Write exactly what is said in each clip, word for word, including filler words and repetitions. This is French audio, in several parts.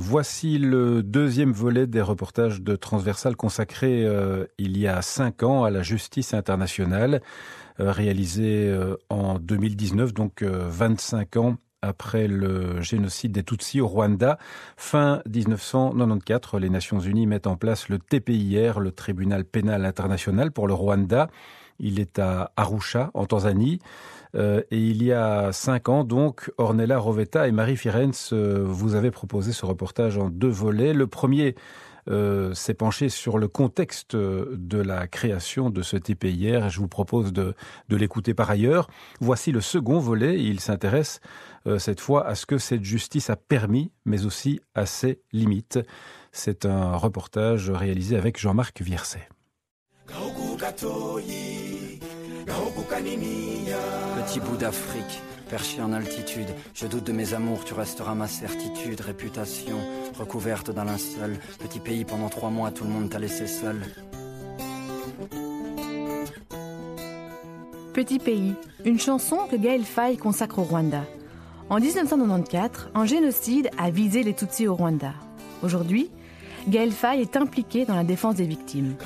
Voici le deuxième volet des reportages de Transversal consacré euh, il y a cinq ans à la justice internationale, euh, réalisé euh, en deux mille dix-neuf, donc euh, vingt-cinq ans après le génocide des Tutsis au Rwanda. Fin dix-neuf cent quatre-vingt-quatorze, les Nations Unies mettent en place le T P I R, le tribunal pénal international pour le Rwanda. Il est à Arusha, en Tanzanie. Euh, et il y a cinq ans, donc, Ornella Rovetta et Marie Firenze, euh, vous avez proposé ce reportage en deux volets. Le premier euh, s'est penché sur le contexte de la création de ce T P I R. Je vous propose de, de l'écouter par ailleurs. Voici le second volet. Il s'intéresse euh, cette fois à ce que cette justice a permis, mais aussi à ses limites. C'est un reportage réalisé avec Jean-Marc Vierset. Petit bout d'Afrique, perché en altitude, je doute de mes amours, tu resteras ma certitude, réputation, recouverte d'un linceul, petit pays pendant trois mois, tout le monde t'a laissé seul. Petit pays, une chanson que Gaël Faye consacre au Rwanda. En dix-neuf cent quatre-vingt-quatorze, un génocide a visé les Tutsis au Rwanda. Aujourd'hui, Gaël Faye est impliqué dans la défense des victimes.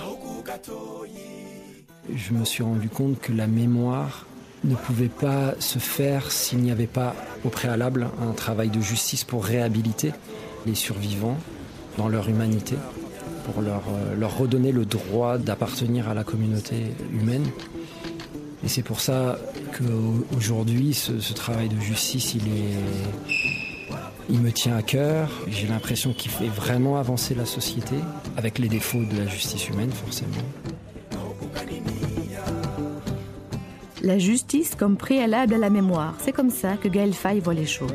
Je me suis rendu compte que la mémoire ne pouvait pas se faire s'il n'y avait pas au préalable un travail de justice pour réhabiliter les survivants dans leur humanité, pour leur, leur redonner le droit d'appartenir à la communauté humaine. Et c'est pour ça qu'aujourd'hui, ce, ce travail de justice, il, est, il me tient à cœur. J'ai l'impression qu'il fait vraiment avancer la société, avec les défauts de la justice humaine, forcément. La justice comme préalable à la mémoire, c'est comme ça que Gaël Faye voit les choses.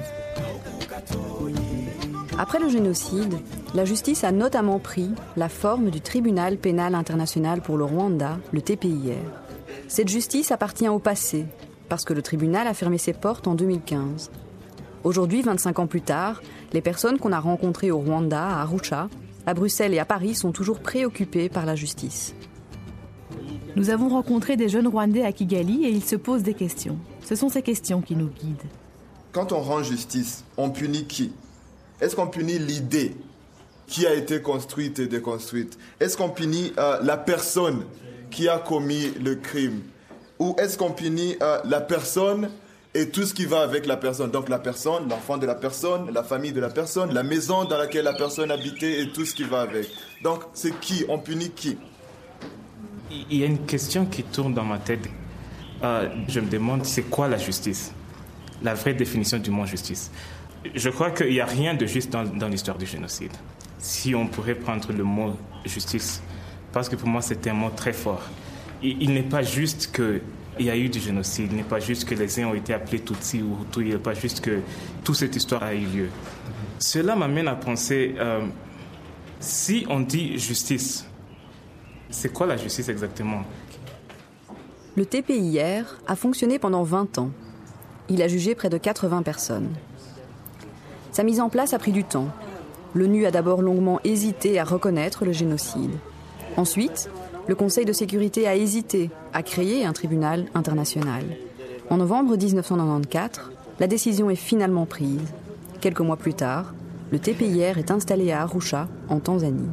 Après le génocide, la justice a notamment pris la forme du tribunal pénal international pour le Rwanda, le T P I R. Cette justice appartient au passé, parce que le tribunal a fermé ses portes en deux mille quinze. Aujourd'hui, vingt-cinq ans plus tard, les personnes qu'on a rencontrées au Rwanda, à Arusha, à Bruxelles et à Paris sont toujours préoccupées par la justice. Nous avons rencontré des jeunes Rwandais à Kigali et ils se posent des questions. Ce sont ces questions qui nous guident. Quand on rend justice, on punit qui ? Est-ce qu'on punit l'idée qui a été construite et déconstruite ? Est-ce qu'on punit euh, la personne qui a commis le crime ? Ou est-ce qu'on punit euh, la personne et tout ce qui va avec la personne ? Donc la personne, l'enfant de la personne, la famille de la personne, la maison dans laquelle la personne habitait et tout ce qui va avec. Donc c'est qui ? On punit qui ? Il y a une question qui tourne dans ma tête. Euh, je me demande, c'est quoi la justice ? La vraie définition du mot justice. Je crois qu'il n'y a rien de juste dans, dans l'histoire du génocide. Si on pourrait prendre le mot justice, parce que pour moi c'est un mot très fort. Il, il n'est pas juste qu'il y a eu du génocide, il n'est pas juste que les uns ont été appelés Tutsis ou Hutus, il n'est pas juste que toute cette histoire a eu lieu. Cela m'amène à penser, euh, si on dit justice, c'est quoi la justice exactement ? Le T P I R a fonctionné pendant vingt ans. Il a jugé près de quatre-vingts personnes. Sa mise en place a pris du temps. L'ONU a d'abord longuement hésité à reconnaître le génocide. Ensuite, le Conseil de sécurité a hésité à créer un tribunal international. En novembre dix-neuf cent quatre-vingt-quatorze, la décision est finalement prise. Quelques mois plus tard, le T P I R est installé à Arusha, en Tanzanie.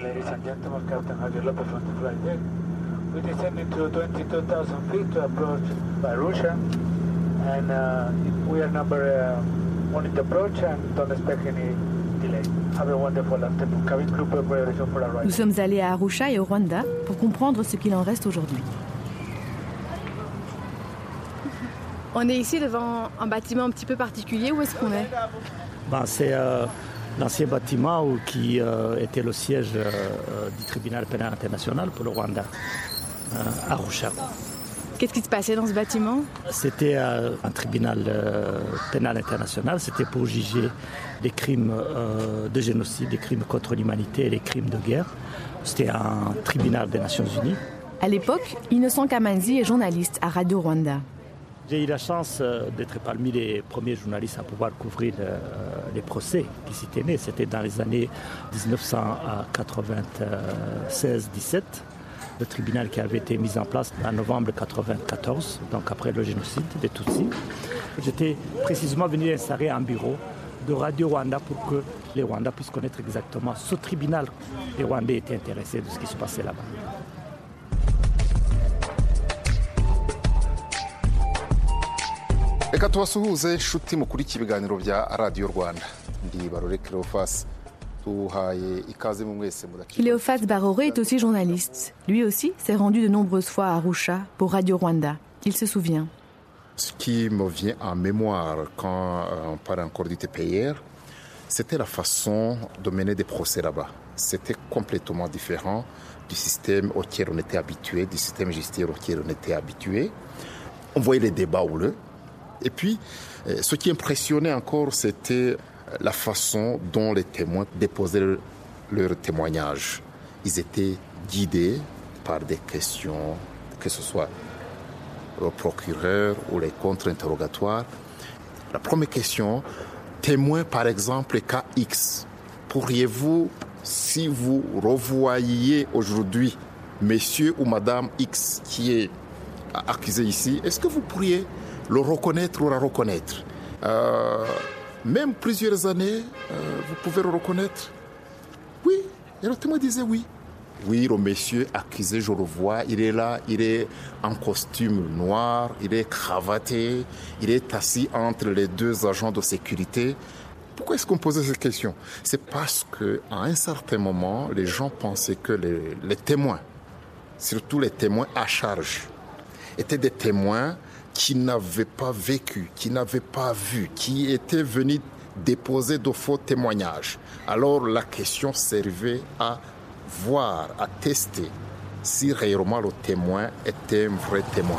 Nous sommes allés à Arusha et au Rwanda pour comprendre ce qu'il en reste aujourd'hui. On est ici devant un bâtiment un petit peu particulier. Où est-ce qu'on est ? Ben, c'est euh, l'ancien bâtiment où, qui euh, était le siège euh, du tribunal pénal international pour le Rwanda, euh, à Arusha. Qu'est-ce qui se passait dans ce bâtiment ? C'était euh, un tribunal euh, pénal international. C'était pour juger des crimes euh, de génocide, des crimes contre l'humanité et les crimes de guerre. C'était un tribunal des Nations Unies. À l'époque, Innocent Kamanzi est journaliste à Radio Rwanda. J'ai eu la chance d'être parmi les premiers journalistes à pouvoir couvrir euh, les procès qui s'y tenaient. C'était dans les années dix-neuf cent quatre-vingt-seize dix-sept. Le tribunal qui avait été mis en place en novembre quatre-vingt-quatorze, donc après le génocide des Tutsis. J'étais précisément venu installer un bureau de Radio Rwanda pour que les Rwandais puissent connaître exactement ce tribunal. Les Rwandais étaient intéressés de ce qui se passait là-bas. Reka tubasuhuze inshuti mukurikiye ibiganiro bya Radio Rwanda. Ndi Barore Cleophas. Cléophas Baroré est aussi journaliste. Lui aussi s'est rendu de nombreuses fois à Arusha pour Radio Rwanda. Il se souvient. Ce qui me vient en mémoire quand on parle encore du T P I R, c'était la façon de mener des procès là-bas. C'était complètement différent du système auquel on était habitué, du système judiciaire auquel on était habitué. On voyait les débats houleux. Et puis, ce qui impressionnait encore, c'était la façon dont les témoins déposaient leur, leur témoignage. Ils étaient guidés par des questions, que ce soit le procureur ou les contre-interrogatoires. La première question, témoin par exemple cas X. Pourriez-vous, si vous revoyiez aujourd'hui monsieur ou madame X qui est accusé ici, est-ce que vous pourriez le reconnaître ou la reconnaître euh, Même plusieurs années, euh, vous pouvez le reconnaître. Oui, et le témoin disait oui. Oui, le monsieur accusé, je le vois, il est là, il est en costume noir, il est cravaté, il est assis entre les deux agents de sécurité. Pourquoi est-ce qu'on posait cette question? C'est parce qu'à un certain moment, les gens pensaient que les, les témoins, surtout les témoins à charge, étaient des témoins qui n'avaient pas vécu, qui n'avaient pas vu, qui étaient venus déposer de faux témoignages. Alors la question servait à voir, à tester si réellement le témoin était un vrai témoin.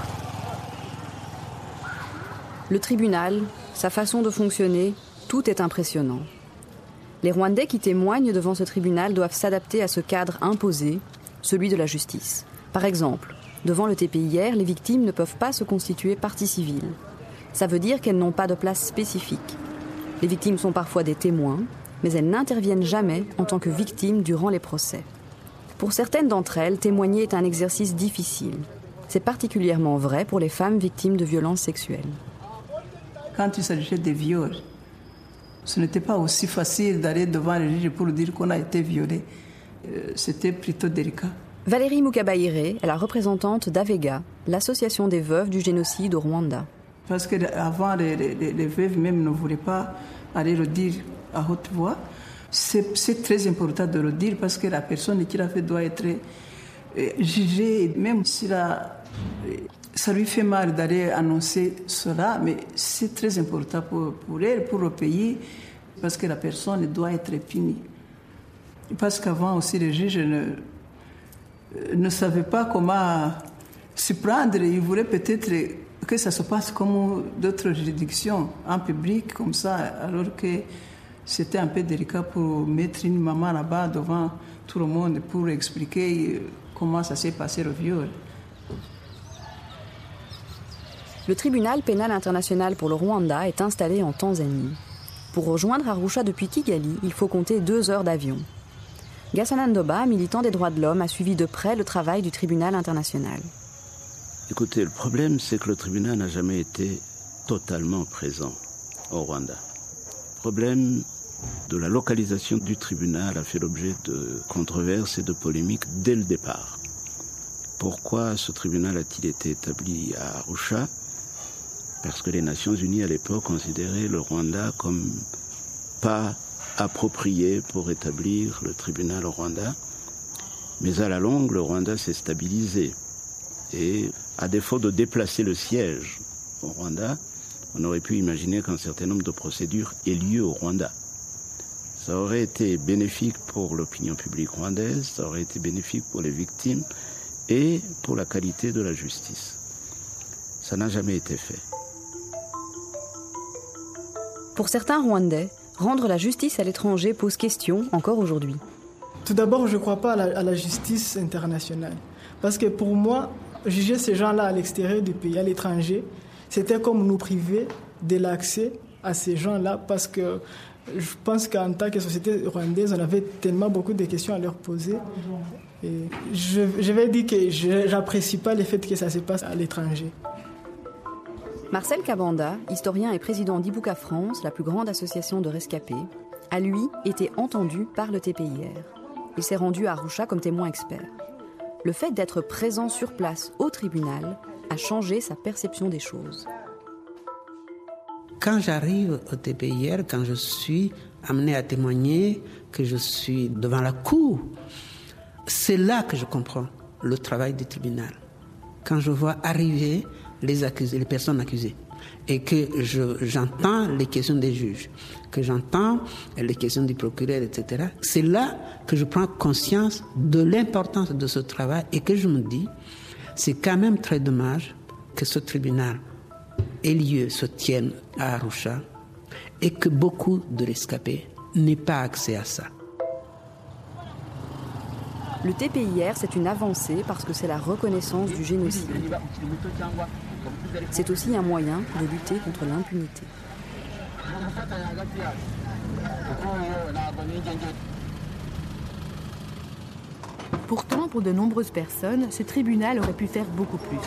Le tribunal, sa façon de fonctionner, tout est impressionnant. Les Rwandais qui témoignent devant ce tribunal doivent s'adapter à ce cadre imposé, celui de la justice. Par exemple, devant le T P I R, les victimes ne peuvent pas se constituer partie civile. Ça veut dire qu'elles n'ont pas de place spécifique. Les victimes sont parfois des témoins, mais elles n'interviennent jamais en tant que victimes durant les procès. Pour certaines d'entre elles, témoigner est un exercice difficile. C'est particulièrement vrai pour les femmes victimes de violences sexuelles. Quand il s'agissait des viols, ce n'était pas aussi facile d'aller devant le juge pour dire qu'on a été violé. C'était plutôt délicat. Valérie Mukabayire est la représentante d'Avega, l'association des veuves du génocide au Rwanda. Parce qu'avant, les, les, les veuves même ne voulaient pas aller le dire à haute voix. C'est, c'est très important de le dire parce que la personne qui l'a fait doit être jugée, même si la, ça lui fait mal d'aller annoncer cela, mais c'est très important pour, pour elle, pour le pays, parce que la personne doit être punie. Parce qu'avant aussi, les juges ne... ne savait pas comment s'y prendre. Il voulait peut-être que ça se passe comme d'autres juridictions, en public, comme ça, alors que c'était un peu délicat pour mettre une maman là-bas devant tout le monde pour expliquer comment ça s'est passé le viol. Le tribunal pénal international pour le Rwanda est installé en Tanzanie. Pour rejoindre Arusha depuis Kigali, il faut compter deux heures d'avion. Gasana Ndoba, militant des droits de l'homme, a suivi de près le travail du tribunal international. Écoutez, le problème, c'est que le tribunal n'a jamais été totalement présent au Rwanda. Le problème de la localisation du tribunal a fait l'objet de controverses et de polémiques dès le départ. Pourquoi ce tribunal a-t-il été établi à Arusha? Parce que les Nations Unies à l'époque considéraient le Rwanda comme pas approprié pour établir le tribunal au Rwanda. Mais à la longue, le Rwanda s'est stabilisé. Et à défaut de déplacer le siège au Rwanda, on aurait pu imaginer qu'un certain nombre de procédures aient lieu au Rwanda. Ça aurait été bénéfique pour l'opinion publique rwandaise, ça aurait été bénéfique pour les victimes et pour la qualité de la justice. Ça n'a jamais été fait. Pour certains Rwandais, rendre la justice à l'étranger pose question encore aujourd'hui. Tout d'abord, je ne crois pas à la, à la justice internationale. Parce que pour moi, juger ces gens-là à l'extérieur du pays, à l'étranger, c'était comme nous priver de l'accès à ces gens-là. Parce que je pense qu'en tant que société rwandaise, on avait tellement beaucoup de questions à leur poser. Et je, je vais dire que je n'apprécie pas le fait que ça se passe à l'étranger. Marcel Kabanda, historien et président d'Ibuka France, la plus grande association de rescapés, a lui été entendu par le T P I R. Il s'est rendu à Arusha comme témoin expert. Le fait d'être présent sur place au tribunal a changé sa perception des choses. Quand j'arrive au T P I R, quand je suis amené à témoigner, que je suis devant la cour, c'est là que je comprends le travail du tribunal. Quand je vois arriver les accusés, les personnes accusées, et que je, j'entends les questions des juges, que j'entends les questions du procureur, et cetera, c'est là que je prends conscience de l'importance de ce travail et que je me dis, c'est quand même très dommage que ce tribunal ait lieu, se tienne à Arusha, et que beaucoup de rescapés n'aient pas accès à ça. Le T P I R, c'est une avancée parce que c'est la reconnaissance du génocide. C'est aussi un moyen de lutter contre l'impunité. Pourtant, pour de nombreuses personnes, ce tribunal aurait pu faire beaucoup plus.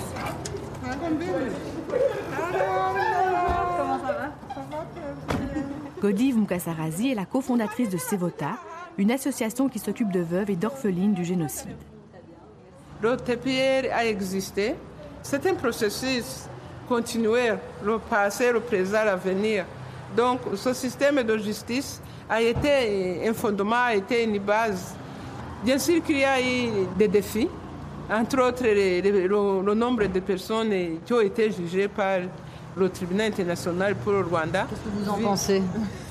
Godiv Mukasarazi est la cofondatrice de Sevota, une association qui s'occupe de veuves et d'orphelines du génocide. Le T P I R a existé. C'est un processus continuel, le passé, le présent, l'avenir. Donc, ce système de justice a été un fondement, a été une base. Bien sûr qu'il y a eu des défis, entre autres le, le, le nombre de personnes qui ont été jugées par le tribunal international pour le Rwanda. Qu'est-ce que vous en pensez?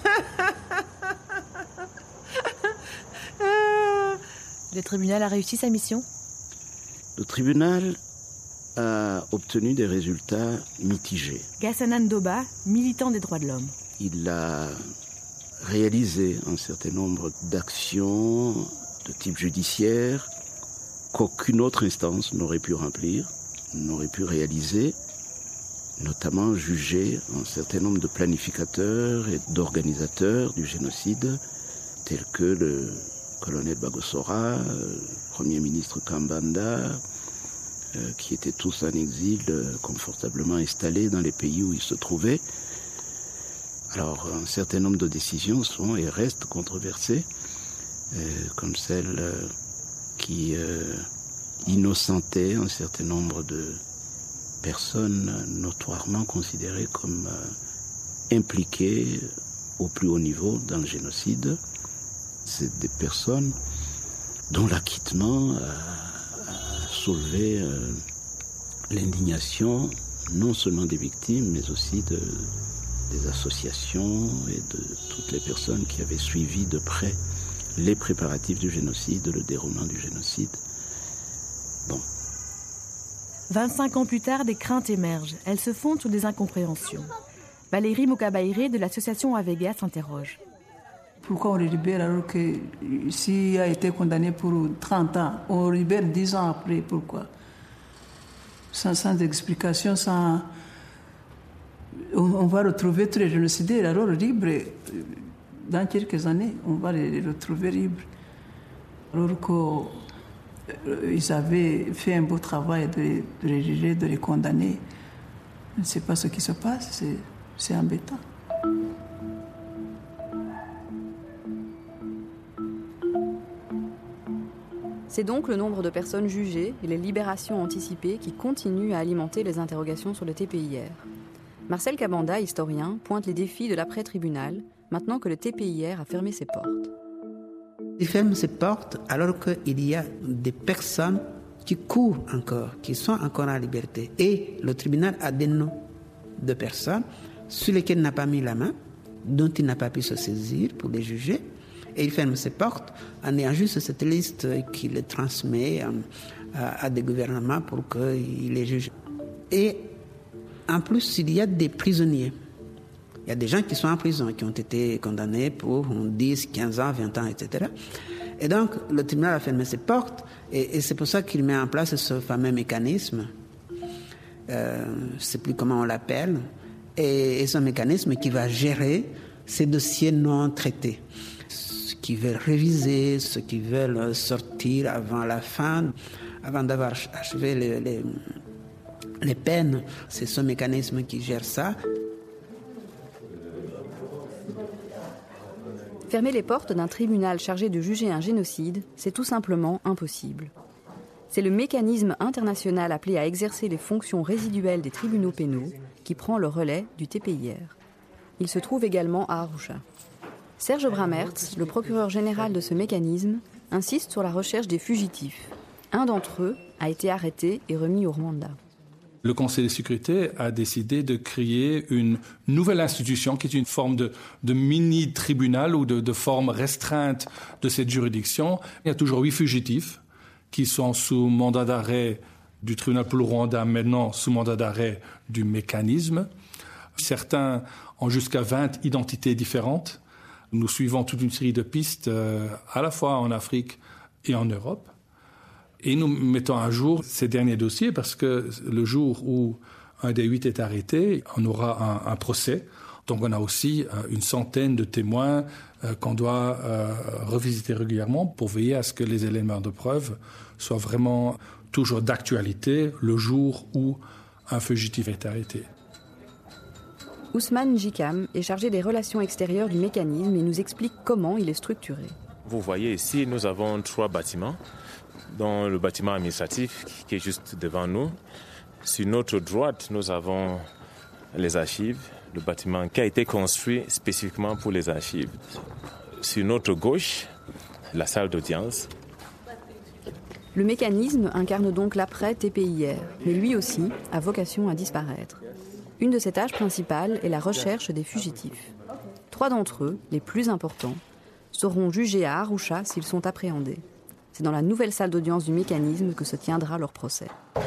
Le tribunal a réussi sa mission? Le tribunal a obtenu des résultats mitigés. Gassanan Doba, militant des droits de l'homme. Il a réalisé un certain nombre d'actions de type judiciaire qu'aucune autre instance n'aurait pu remplir, n'aurait pu réaliser, notamment juger un certain nombre de planificateurs et d'organisateurs du génocide, tels que le colonel Bagosora, le premier ministre Kambanda, euh, qui étaient tous en exil, euh, confortablement installés dans les pays où ils se trouvaient. Alors, un certain nombre de décisions sont et restent controversées, euh, comme celle euh, qui euh, innocentait un certain nombre de personnes notoirement considérées comme euh, impliquées au plus haut niveau dans le génocide. C'est des personnes dont l'acquittement a, a soulevé euh, l'indignation non seulement des victimes, mais aussi de, des associations et de toutes les personnes qui avaient suivi de près les préparatifs du génocide, le déroulement du génocide. Bon. vingt-cinq ans plus tard, des craintes émergent. Elles se fondent sur des incompréhensions. Valérie Mukabaire de l'association Avega s'interroge. Pourquoi on le libère alors que s'il a été condamné pour trente ans, on le libère dix ans après, pourquoi? Sans, sans explication, sans... On, on va retrouver tous les génocidaires alors libres. Dans quelques années, on va les retrouver libres. Alors qu'ils avaient fait un beau travail de, de les juger, de les condamner. Je ne sais pas ce qui se passe, c'est, c'est embêtant. C'est donc le nombre de personnes jugées et les libérations anticipées qui continuent à alimenter les interrogations sur le T P I R. Marcel Kabanda, historien, pointe les défis de l'après-tribunal, maintenant que le T P I R a fermé ses portes. Il ferme ses portes alors qu'il y a des personnes qui courent encore, qui sont encore en liberté. Et le tribunal a des noms de personnes sur lesquelles il n'a pas mis la main, dont il n'a pas pu se saisir pour les juger. Et il ferme ses portes en ayant juste cette liste qu'il les transmet à, à des gouvernements pour qu'ils les jugent. Et en plus, il y a des prisonniers. Il y a des gens qui sont en prison, qui ont été condamnés pour dix, quinze ans, vingt ans, et cetera. Et donc, le tribunal a fermé ses portes, et, et c'est pour ça qu'il met en place ce fameux mécanisme. Euh, je ne sais plus comment on l'appelle. Et, et ce mécanisme qui va gérer ces dossiers non traités. Ceux qui veulent réviser, ceux qui veulent sortir avant la fin, avant d'avoir achevé les, les, les peines, c'est ce mécanisme qui gère ça. Fermer les portes d'un tribunal chargé de juger un génocide, c'est tout simplement impossible. C'est le mécanisme international appelé à exercer les fonctions résiduelles des tribunaux pénaux qui prend le relais du T P I R. Il se trouve également à Arusha. Serge Bramertz, le procureur général de ce mécanisme, insiste sur la recherche des fugitifs. Un d'entre eux a été arrêté et remis au Rwanda. Le Conseil de sécurité a décidé de créer une nouvelle institution qui est une forme de, de mini-tribunal ou de, de forme restreinte de cette juridiction. Il y a toujours huit fugitifs qui sont sous mandat d'arrêt du tribunal pour le Rwanda, maintenant sous mandat d'arrêt du mécanisme. Certains ont jusqu'à vingt identités différentes. Nous suivons toute une série de pistes euh, à la fois en Afrique et en Europe. Et nous mettons à jour ces derniers dossiers parce que le jour où un des huit est arrêté, on aura un, un procès. Donc on a aussi euh, une centaine de témoins euh, qu'on doit euh, revisiter régulièrement pour veiller à ce que les éléments de preuve soient vraiment toujours d'actualité le jour où un fugitif est arrêté. Ousmane Jikam est chargé des relations extérieures du mécanisme et nous explique comment il est structuré. Vous voyez ici, nous avons trois bâtiments, dont le bâtiment administratif qui est juste devant nous. Sur notre droite, nous avons les archives, le bâtiment qui a été construit spécifiquement pour les archives. Sur notre gauche, la salle d'audience. Le mécanisme incarne donc l'après-T P I R, mais lui aussi a vocation à disparaître. Une de ses tâches principales est la recherche des fugitifs. Trois d'entre eux, les plus importants, seront jugés à Arusha s'ils sont appréhendés. C'est dans la nouvelle salle d'audience du mécanisme que se tiendra leur procès.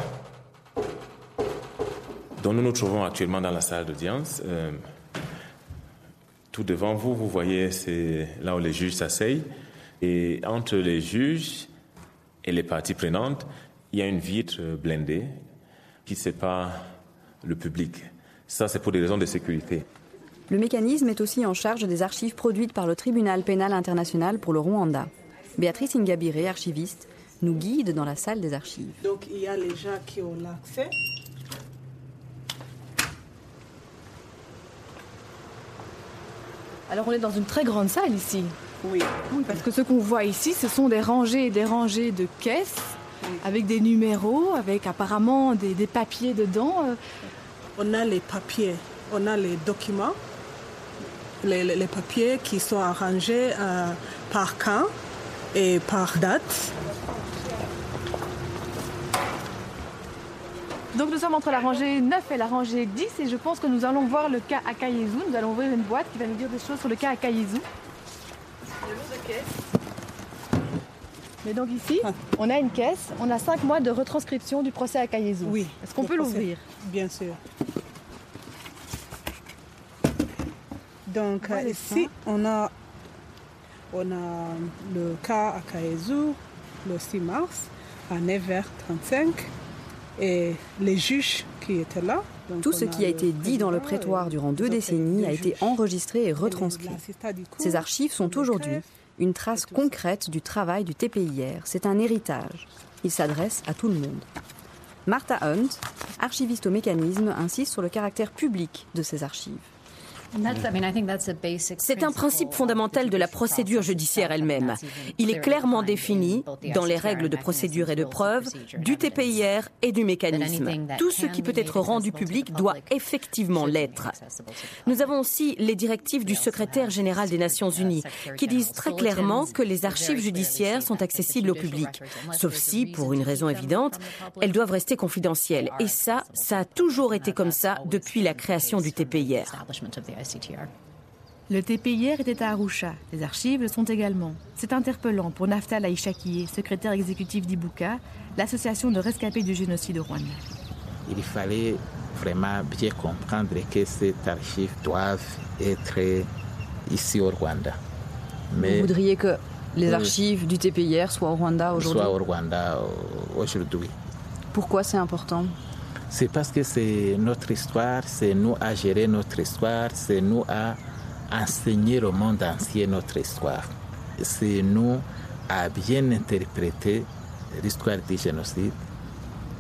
Donc nous nous trouvons actuellement dans la salle d'audience. Euh, tout devant vous, vous voyez, c'est là où les juges s'asseyent. Et entre les juges et les parties prenantes, il y a une vitre blindée qui sépare le public. Ça, c'est pour des raisons de sécurité. Le mécanisme est aussi en charge des archives produites par le tribunal pénal international pour le Rwanda. Béatrice Ingabire, archiviste, nous guide dans la salle des archives. Donc il y a les gens qui ont l'accès. Alors on est dans une très grande salle ici. Oui. Oui, parce que ce qu'on voit ici, ce sont des rangées et des rangées de caisses, oui, avec des numéros, avec apparemment des, des papiers dedans. On a les papiers, on a les documents, les, les, les papiers qui sont arrangés euh, par camp et par date. Donc nous sommes entre la rangée neuf et la rangée dix et je pense que nous allons voir le cas Akayezu. Nous allons ouvrir une boîte qui va nous dire des choses sur le cas Akayezu. Le lot de caisse. Mais donc ici, on a une caisse, on a cinq mois de retranscription du procès Akayezu. Oui. Est-ce qu'on peut l'ouvrir? Bien sûr. Donc ouais, ici, on a, on a le cas Akayezu le six mars à neuf heures trente-cinq. Et les juges qui étaient là. Tout ce qui a été dit dans le prétoire durant deux décennies a été enregistré et retranscrit. Ces archives sont aujourd'hui une trace concrète du travail du T P I R. C'est un héritage. Il s'adresse à tout le monde. Martha Hunt, archiviste au mécanisme, insiste sur le caractère public de ces archives. C'est un principe fondamental de la procédure judiciaire elle-même. Il est clairement défini dans les règles de procédure et de preuve du T P I R et du mécanisme. Tout ce qui peut être rendu public doit effectivement l'être. Nous avons aussi les directives du secrétaire général des Nations Unies qui disent très clairement que les archives judiciaires sont accessibles au public. Sauf si, pour une raison évidente, elles doivent rester confidentielles. Et ça, ça a toujours été comme ça depuis la création du T P I R. Le T P I R était à Arusha. Les archives le sont également. C'est interpellant pour Naftal Aïchakié, secrétaire exécutif d'Ibuka, l'association de rescapés du génocide au Rwanda. Il fallait vraiment bien comprendre que ces archives doivent être ici au Rwanda. Mais vous voudriez que les archives euh, du T P I R soient au Rwanda aujourd'hui? Soient au Rwanda aujourd'hui. Pourquoi c'est important? C'est parce que c'est notre histoire, c'est nous à gérer notre histoire, c'est nous à enseigner au monde entier notre histoire. C'est nous à bien interpréter l'histoire du génocide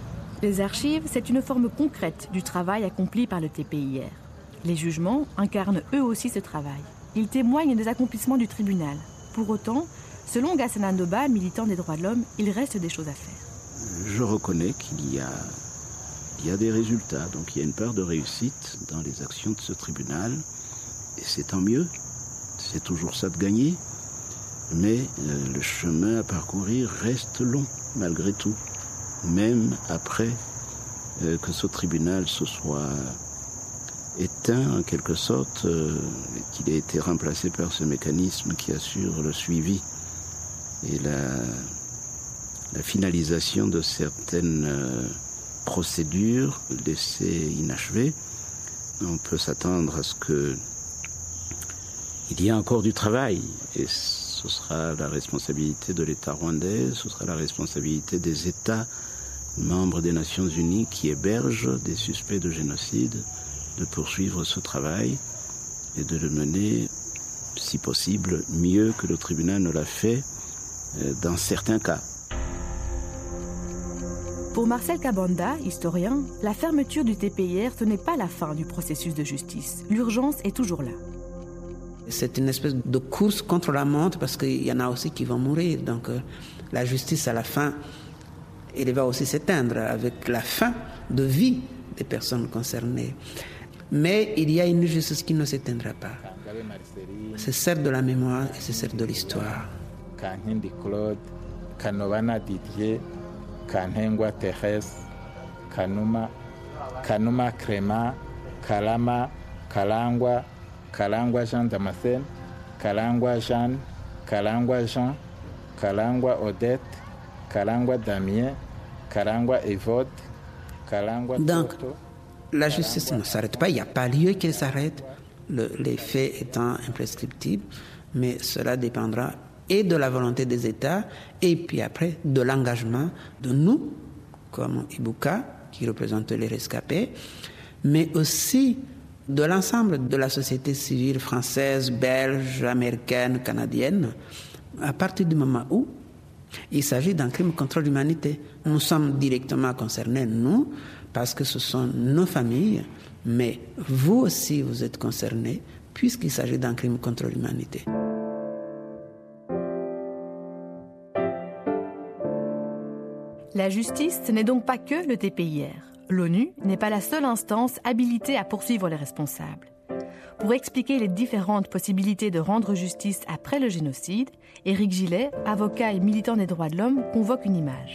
Les archives, c'est une forme concrète du travail accompli par le T P I R. Les jugements incarnent eux aussi ce travail. Ils témoignent des accomplissements du tribunal. Pour autant, selon Ghassan Andoba, militant des droits de l'homme, il reste des choses à faire. Je reconnais qu'il y a, il y a des résultats, donc il y a une part de réussite dans les actions de ce tribunal, et c'est tant mieux, c'est toujours ça de gagner, mais euh, le chemin à parcourir reste long, malgré tout, même après euh, que ce tribunal se soit éteint en quelque sorte, euh, qu'il ait été remplacé par ce mécanisme qui assure le suivi et la, la finalisation de certaines euh, procédures laissées inachevées. On peut s'attendre à ce que il y ait encore du travail, et ce sera la responsabilité de l'État rwandais, ce sera la responsabilité des États membres des Nations Unies qui hébergent des suspects de génocide, de poursuivre ce travail et de le mener, si possible, mieux que le tribunal ne l'a fait dans certains cas. Pour Marcel Kabanda, historien, la fermeture du T P I R, ce n'est pas la fin du processus de justice. L'urgence est toujours là. C'est une espèce de course contre la montre parce qu'il y en a aussi qui vont mourir. Donc euh, la justice, à la fin, elle va aussi s'éteindre avec la fin de vie des personnes concernées. Mais il y a une justice qui ne s'éteindra pas. C'est celle de la mémoire et c'est celle de l'histoire. Kankindi Claude, Kanobana Didier, Kanhengwa Thérèse, Kanuma, Kanuma Créma, Kalama, Kalangwa, Kalangwa Jean Damascène, Kalangwa Jeanne, Kalangwa Jean, Kalangwa Odette, Kalangwa Damien, Kalangwa Evode, Kalangwa Toto. La justice ne s'arrête pas, il n'y a pas lieu qu'elle s'arrête, le, les faits étant imprescriptibles, mais cela dépendra et de la volonté des États, et puis après de l'engagement de nous, comme Ibuka, qui représente les rescapés, mais aussi de l'ensemble de la société civile française, belge, américaine, canadienne, à partir du moment où il s'agit d'un crime contre l'humanité. Nous sommes directement concernés, nous, parce que ce sont nos familles, mais vous aussi, vous êtes concernés, puisqu'il s'agit d'un crime contre l'humanité. La justice, ce n'est donc pas que le T P I R. L'ONU n'est pas la seule instance habilitée à poursuivre les responsables. Pour expliquer les différentes possibilités de rendre justice après le génocide, Éric Gillet, avocat et militant des droits de l'homme, convoque une image.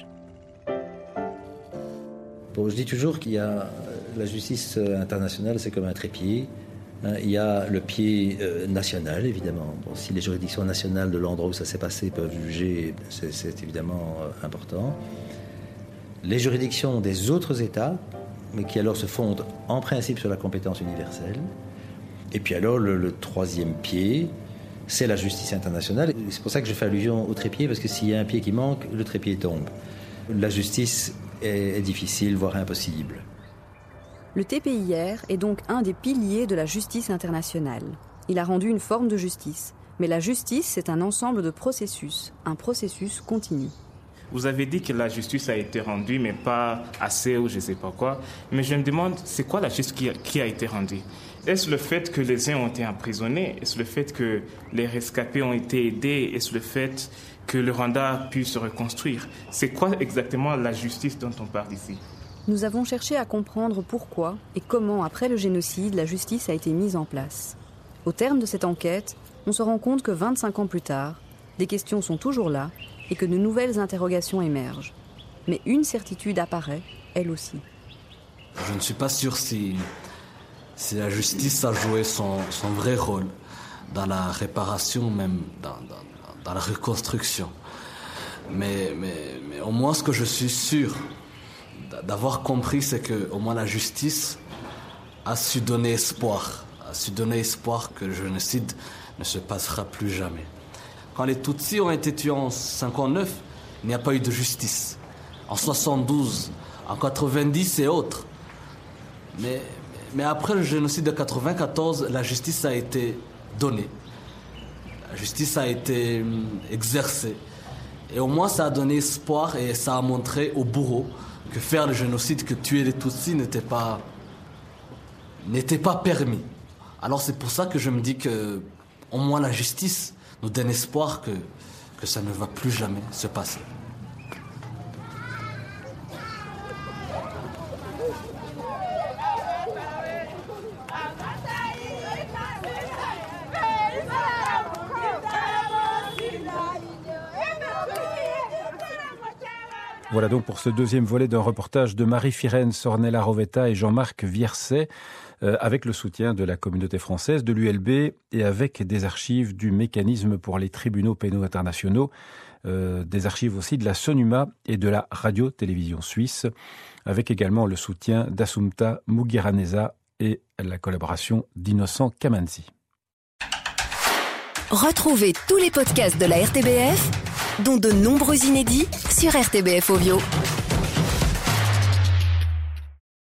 Bon, je dis toujours qu'il y a la justice internationale, c'est comme un trépied. Il y a le pied national, évidemment. Bon, si les juridictions nationales de l'endroit où ça s'est passé peuvent juger, c'est, c'est évidemment important. Les juridictions des autres États, mais qui alors se fondent en principe sur la compétence universelle. Et puis alors, le, le troisième pied, c'est la justice internationale. C'est pour ça que je fais allusion au trépied, parce que s'il y a un pied qui manque, le trépied tombe. La justice est, est difficile, voire impossible. Le T P I R est donc un des piliers de la justice internationale. Il a rendu une forme de justice. Mais la justice, c'est un ensemble de processus, un processus continu. Vous avez dit que la justice a été rendue, mais pas assez ou je ne sais pas quoi. Mais je me demande, c'est quoi la justice qui a, qui a été rendue? Est-ce le fait que les uns ont été emprisonnés? Est-ce le fait que les rescapés ont été aidés? Est-ce le fait que le Rwanda a pu se reconstruire? C'est quoi exactement la justice dont on parle ici? Nous avons cherché à comprendre pourquoi et comment, après le génocide, la justice a été mise en place. Au terme de cette enquête, on se rend compte que vingt-cinq ans plus tard, des questions sont toujours là et que de nouvelles interrogations émergent. Mais une certitude apparaît, elle aussi. Je ne suis pas sûr si, si la justice a joué son, son vrai rôle dans la réparation, même dans, dans, dans la reconstruction. Mais, mais, mais au moins ce que je suis sûr d'avoir compris, c'est que au moins la justice a su donner espoir, a su donner espoir que le génocide ne se passera plus jamais. Quand les Tutsis ont été tués en cinquante-neuf, il n'y a pas eu de justice. En soixante-douze, en quatre-vingt-dix et autres. Mais, mais après le génocide de quatre-vingt-quatorze, la justice a été donnée. La justice a été exercée. Et au moins, ça a donné espoir et ça a montré aux bourreaux que faire le génocide, que tuer les Tutsis n'était pas, n'était pas permis. Alors c'est pour ça que je me dis que, au moins, la justice nous donne espoir que, que ça ne va plus jamais se passer. Voilà donc pour ce deuxième volet d'un reportage de Marie-Firenze Ornella Rovetta et Jean-Marc Vierset, euh, avec le soutien de la communauté française, de l'U L B et avec des archives du Mécanisme pour les tribunaux pénaux internationaux, euh, des archives aussi de la SONUMA et de la radio-télévision suisse, avec également le soutien d'Assumpta Mugiraneza et la collaboration d'Innocent Kamanzi. Retrouvez tous les podcasts de la R T B F, dont de nombreux inédits, sur R T B F Audio.